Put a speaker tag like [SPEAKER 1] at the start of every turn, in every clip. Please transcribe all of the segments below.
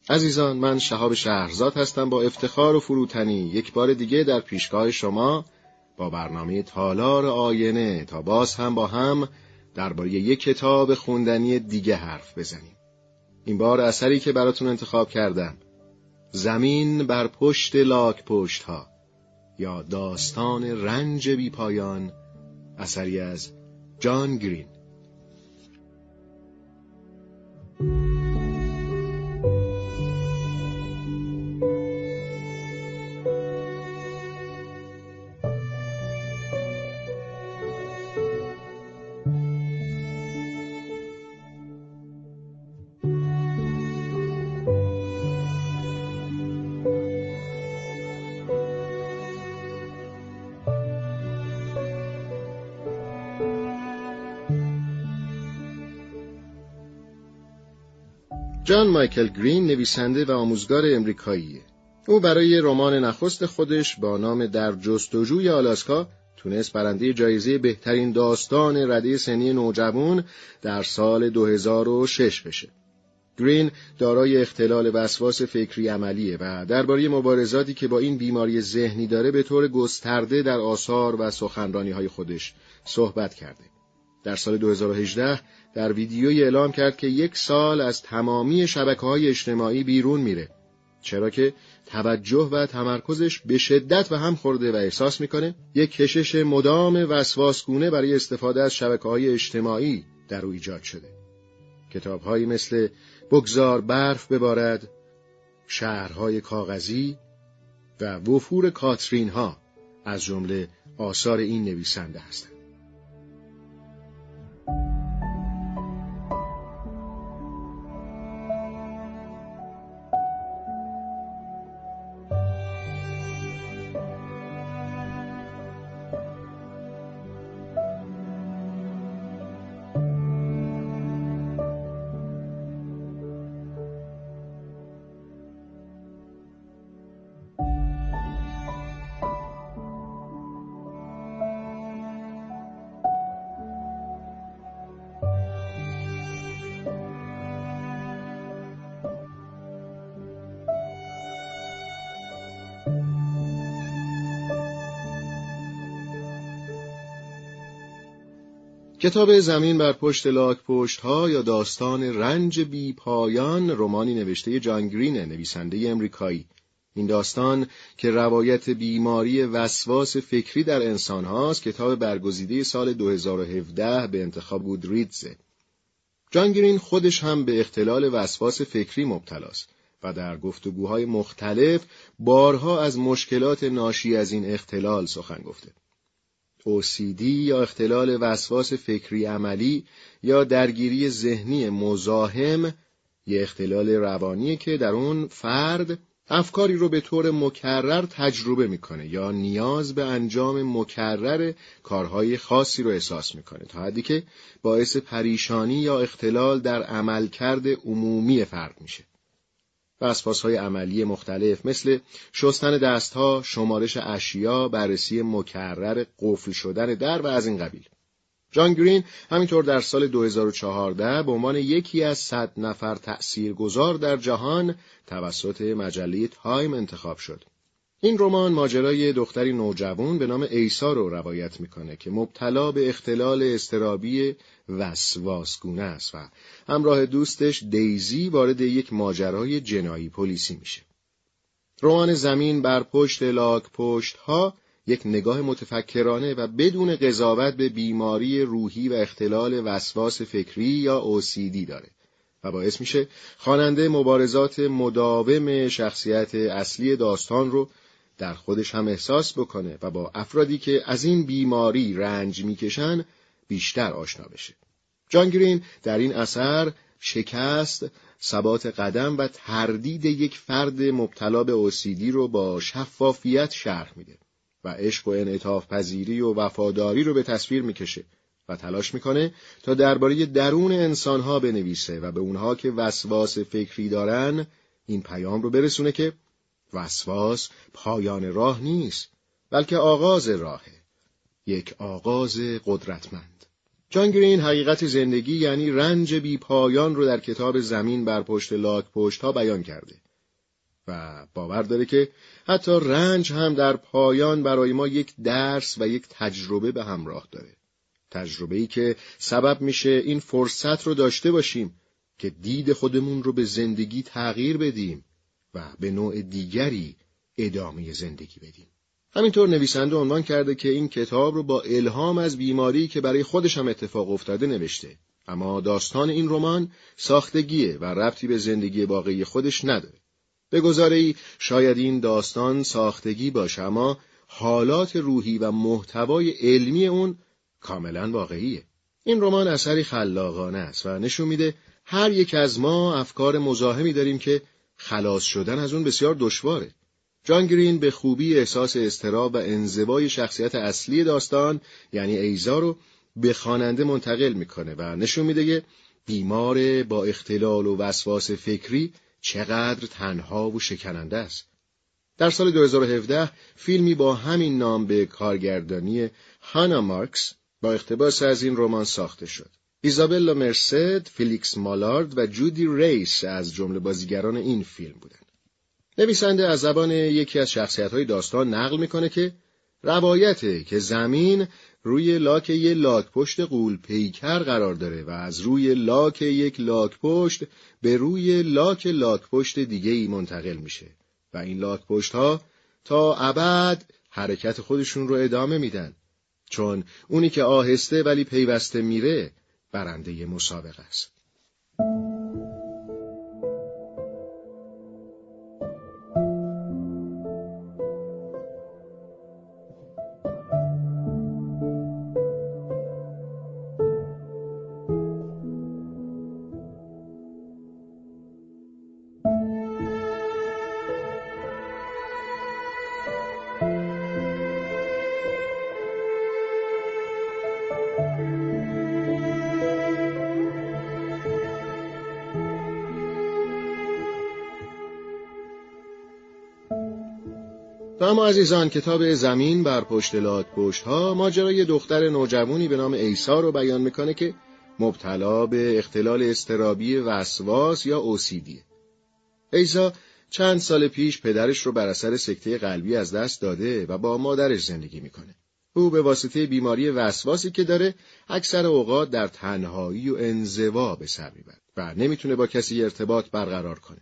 [SPEAKER 1] عزیزان، من شهاب شهرزاد هستم با افتخار و فروتنی یک بار دیگه در پیشگاه شما با برنامه تالار آینه تا باز هم با هم درباره یک کتاب خوندنی دیگه حرف بزنیم. این بار اثری که براتون انتخاب کردم، زمین بر پشت لاک پشت ها یا داستان رنج بی پایان، اثری از جان گرین. جان مایکل گرین نویسنده و آموزگار امریکاییه. او برای رمان نخست خودش با نام در جستجوی آلاسکا تونست برنده جایزه بهترین داستان رده سنی نوجوان در سال 2006 بشه. گرین دارای اختلال وسواس فکری عملیه و درباره مبارزاتی که با این بیماری ذهنی داره به طور گسترده در آثار و سخنرانی‌های خودش صحبت کرده. در سال 2018 در ویدیویی اعلام کرد که 1 سال از تمامی شبکه‌های اجتماعی بیرون میره، چرا که توجه و تمرکزش به شدت به هم خورده و احساس میکنه یک کشش مدام وسواسگونه برای استفاده از شبکه‌های اجتماعی در او ایجاد شده. کتاب‌هایی مثل بگذار برف ببارد، شهرهای کاغذی و وفور کاترین ها از جمله آثار این نویسنده هستند. کتاب زمین بر پشت لاک پشت ها یا داستان رنج بی پایان رمانی نوشته جان گرین نویسنده امریکایی. این داستان که روایت بیماری وسواس فکری در انسان هاست، کتاب برگزیده سال 2017 به انتخاب گودریدزه. جان گرین خودش هم به اختلال وسواس فکری مبتلاست و در گفتگوهای مختلف بارها از مشکلات ناشی از این اختلال سخن گفته. OCD یا اختلال وسواس فکری عملی یا درگیری ذهنی مزاحم یه اختلال روانیه که در اون فرد افکاری رو به طور مکرر تجربه میکنه یا نیاز به انجام مکرر کارهای خاصی رو احساس میکنه تا حدی که باعث پریشانی یا اختلال در عملکرد عمومی فرد میشه. وسواس‌های عملی مختلف مثل شستن دستها، شمارش اشیا، بررسی مکرر قفل شدن در و از این قبیل. جان گرین همینطور در سال 2014 به عنوان یکی از 100 نفر تأثیرگذار در جهان توسط مجله تایم انتخاب شد. این رمان ماجرای دختری نوجوان به نام ایسا رو روایت میکنه که مبتلا به اختلال اضطرابی وسواسگونه است و همراه دوستش دیزی وارد یک ماجرای جنایی پلیسی میشه. رمان زمین بر پشت لاک پشت ها یک نگاه متفکرانه و بدون قضاوت به بیماری روحی و اختلال وسواس فکری یا OCD داره و باعث میشه خواننده مبارزات مداوم شخصیت اصلی داستان رو در خودش هم احساس بکنه و با افرادی که از این بیماری رنج میکشن بیشتر آشنا بشه. جان گرین در این اثر شکست، ثبات قدم و تردید یک فرد مبتلا به OCD رو با شفافیت شرح میده و عشق و انعطاف پذیری و وفاداری رو به تصویر میکشه و تلاش میکنه تا درباره درون انسانها بنویسه و به اونها که وسواس فکری دارن این پیام رو برسونه که وسواس پایان راه نیست، بلکه آغاز راهه، یک آغاز قدرتمند. جان گرین حقیقت زندگی یعنی رنج بی پایان رو در کتاب زمین بر پشت لاک پشت‌ها بیان کرده و باور داره که حتی رنج هم در پایان برای ما یک درس و یک تجربه به همراه داره. تجربه‌ای که سبب میشه این فرصت رو داشته باشیم که دید خودمون رو به زندگی تغییر بدیم و به نوع دیگری ادامه زندگی بدیم. همینطور نویسنده عنوان کرده که این کتاب رو با الهام از بیماری که برای خودش هم اتفاق افتاده نوشته، اما داستان این رمان ساختگیه و ربطی به زندگی واقعی خودش نداره. به گزاره‌ای شاید این داستان ساختگی باشه، اما حالات روحی و محتوای علمی اون کاملا واقعیه. این رمان اثری خلاقانه است و نشون میده هر یک از ما افکار مزاحمی داریم که خلاص شدن از اون بسیار دشواره. جان گرین به خوبی احساس اضطراب و انزوای شخصیت اصلی داستان یعنی ایزا رو به خواننده منتقل میکنه و نشون میده که بیمار با اختلال و وسواس فکری چقدر تنها و شکننده است. در سال 2017 فیلمی با همین نام به کارگردانی هانا مارکس با اقتباس از این رمان ساخته شد. ایزابلا مرسد، فیلیکس مالارد و جودی ریس از جمله بازیگران این فیلم بودند. نویسنده از زبان یکی از شخصیت‌های داستان نقل میکنه که روایته که زمین روی لاک یک لاک‌پشت غول پیکر قرار داره و از روی لاک یک لاک‌پشت به روی لاک‌پشت دیگه‌ای منتقل میشه و این لاک‌پشت‌ها تا ابد حرکت خودشون رو ادامه میدن، چون اونی که آهسته ولی پیوسته میره برنده مسابقه است. اما عزیزان، کتاب زمین بر پشت لاک‌پشت‌ها ماجرای دختر نوجوانی به نام ایسا رو بیان میکنه که مبتلا به اختلال اضطرابی وسواس یا OCD. ایسا چند سال پیش پدرش رو بر اثر سکته قلبی از دست داده و با مادرش زندگی میکنه. او به واسطه بیماری وسواسی که داره اکثر اوقات در تنهایی و انزوا به سر میبره و نمیتونه با کسی ارتباط برقرار کنه.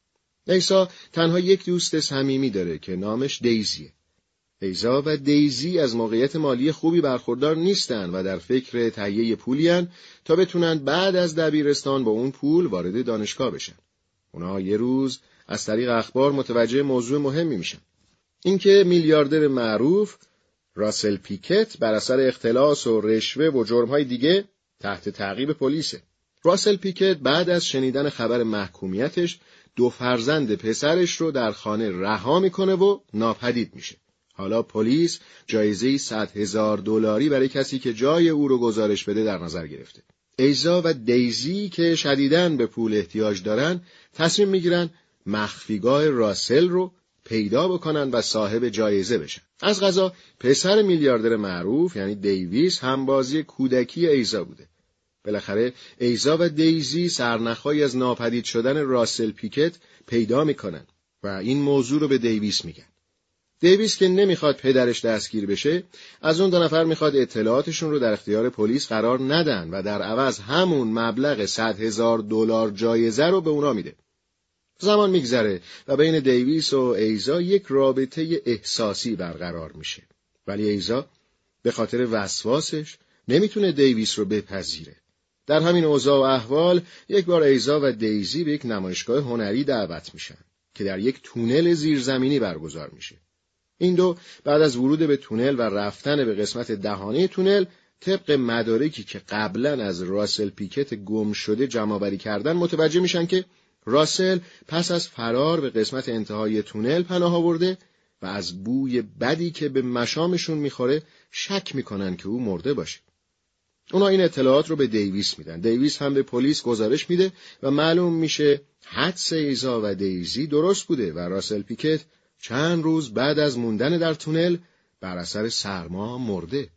[SPEAKER 1] ایسا تنها یک دوست صمیمی داره که نامش دیزیه. ایزا و دیزی از موقعیت مالی خوبی برخوردار نیستن و در فکر تهیه پولی هن تا بتونن بعد از دبیرستان با اون پول وارد دانشگاه بشن. اونا یه روز از طریق اخبار متوجه موضوع مهمی میشن. اینکه میلیاردر معروف راسل پیکت بر اثر اختلاس و رشوه و جرم‌های دیگه تحت تعقیب پلیسه. راسل پیکت بعد از شنیدن خبر محکومیتش 2 فرزند پسرش رو در خانه رها میکنه و ناپدید میشه. حالا پلیس جایزه‌ای $100,000 برای کسی که جای او رو گزارش بده در نظر گرفته. ایزا و دیزی که شدیداً به پول احتیاج دارن تصمیم میگیرن مخفیگاه راسل رو پیدا بکنن و صاحب جایزه بشن. از قضا پسر میلیاردر معروف یعنی دیویس همبازی کودکی ایزا بوده. بالاخره ایزا و دیزی سرنخهایی از ناپدید شدن راسل پیکت پیدا میکنن و این موضوع رو به دیویس میگن. دیویس که نمیخواد پدرش دستگیر بشه، از اون 2 نفر میخواد اطلاعاتشون رو در اختیار پلیس قرار ندن و در عوض همون مبلغ $100,000 جایزه رو به اونا میده. زمان میگذره و بین دیویس و ایزا یک رابطه احساسی برقرار میشه. ولی ایزا به خاطر وسواسش نمیتونه دیویس رو بپذیره. در همین اوضاع و احوال یک بار ایزا و دیزی به یک نمایشگاه هنری دعوت میشن که در یک تونل زیرزمینی برگزار میشه. این دو بعد از ورود به تونل و رفتن به قسمت دهانه تونل طبق مدارکی که قبلا از راسل پیکت گم شده جمع‌آوری کردن متوجه میشن که راسل پس از فرار به قسمت انتهای تونل پناه آورده و از بوی بدی که به مشامشون میخوره شک میکنن که او مرده باشه. اونا این اطلاعات رو به دیویس میدن. دیویس هم به پلیس گزارش میده و معلوم میشه حدس ایزا و دیزی درست بوده و راسل پیکت چند روز بعد از موندن در تونل بر اثر سرما مرده.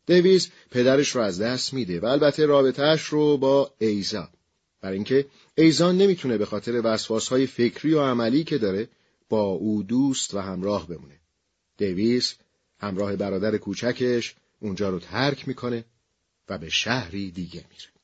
[SPEAKER 1] دیویس پدرش رو از دست میده و البته رابطه‌اش رو با ایزا، برای اینکه ایزا نمیتونه به خاطر وسواس‌های فکری و عملی که داره با او دوست و همراه بمونه. دیویس همراه برادر کوچکش اونجا رو ترک میکنه و به شهری دیگه میره.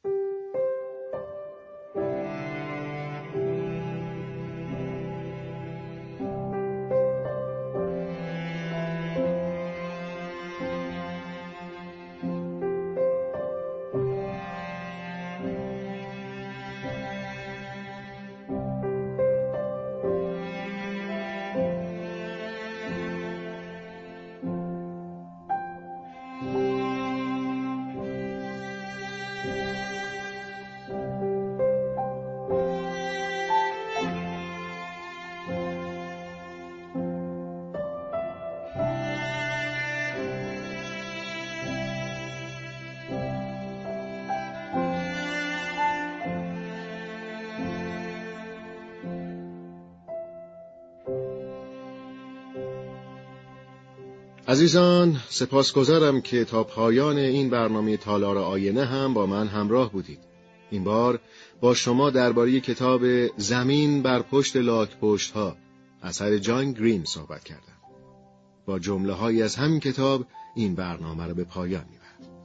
[SPEAKER 1] عزیزان، سپاسگزارم که تا پایان این برنامه تالار آینه هم با من همراه بودید. این بار با شما درباره کتاب زمین بر پشت لاک پشت ها اثر جان گرین صحبت کردم. با جمله هایی از همین کتاب این برنامه را به پایان میبرم.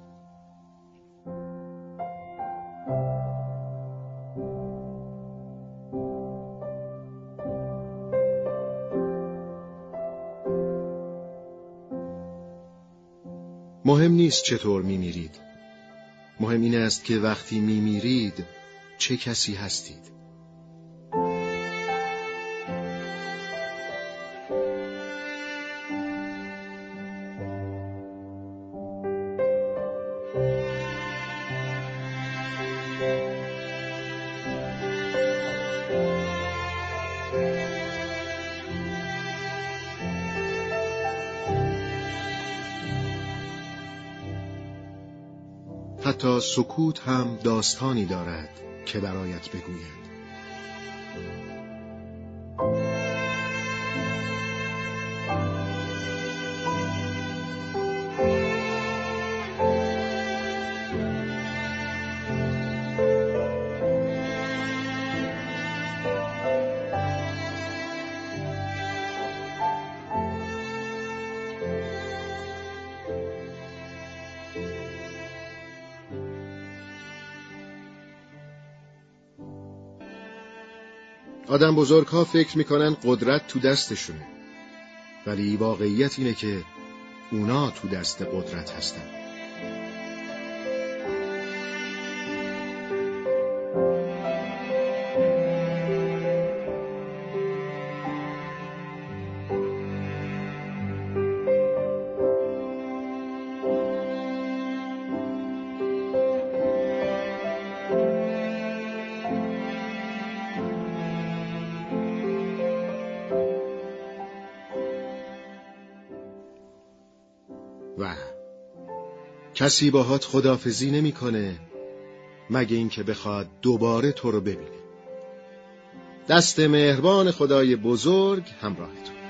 [SPEAKER 1] مهم نیست چطور میمیرید. مهم این است که وقتی میمیرید چه کسی هستید. حتی سکوت هم داستانی دارد که برایت بگوید. آدم بزرگ‌ها فکر میکنن قدرت تو دستشونه، ولی واقعیت اینه که اونا تو دست قدرت هستن. و کسی باهات خداحافظی نمی‌کنه مگه اینکه بخواد دوباره تو رو ببینه. دست مهربان خدای بزرگ همراهتون.